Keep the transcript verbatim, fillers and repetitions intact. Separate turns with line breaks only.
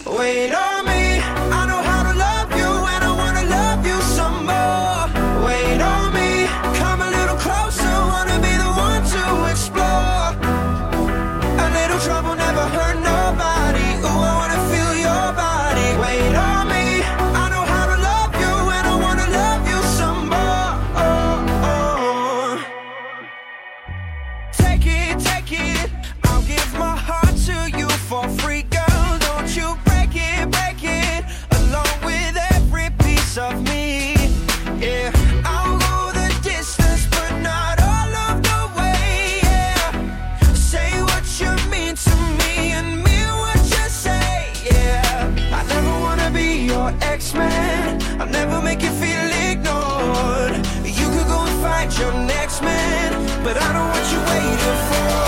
Wait on me, I know how to love you, and I wanna love you some more. Wait on me, come a little closer, wanna be the one to explore. A little trouble never hurt nobody. Ooh, I wanna feel your body. Wait on me, I know how to love you, and I wanna love you some more. Oh, oh. Take it, take it, I'll give my heart to you for free, girl. Don't you break it, break it, along with every piece of me. Yeah, I'll go the distance, but not all of the way. Yeah, say what you mean to me and mean what you say. Yeah, I never wanna be your ex-man. I'll never make you feel ignored. You could go and find your next man, but I know what you're waiting for.